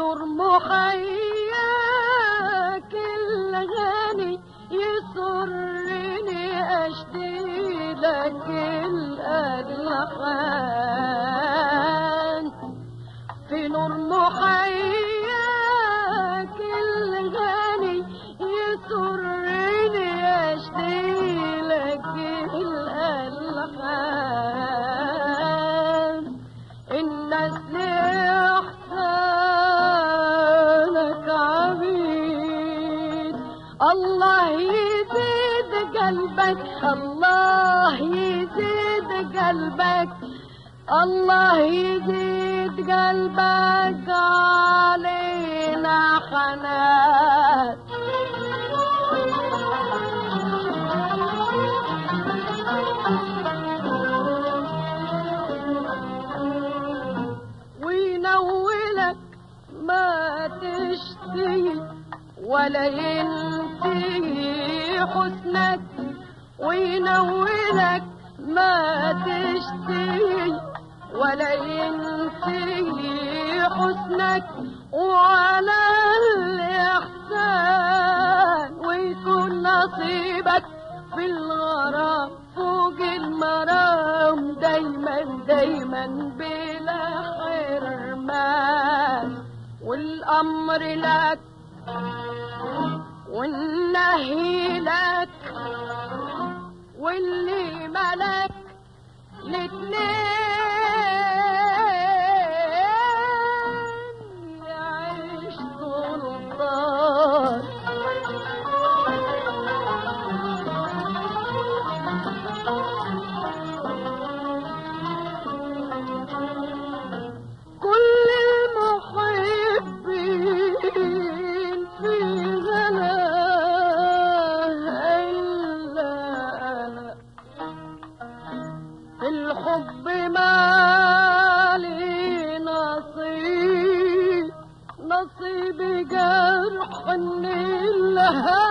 نور محياك الغني يسرني أشتي لك الألحان. في نور محياك الغني يسرني أشتي لك الألحان. الناس لإحسانك عبيد، الله يزيد قلبك، الله يزيد قلبك، الله يزيد قلبك علينا حنان. وينولك ما تشتهي ولا ينتهي حسنك، وينولك ما تشتهي ولا ينتهي حسنك، وعلى الإحسان ويكون نصيبك في الغرام فوق المرام دايما دايما بلا حرمان. والأمر لك والنهي لك واللي ملك الاتنين يعيش سلطان. كل المحبين في غلاها إلا أنا، في الحب مالي نصيب، نصيب جرح النيل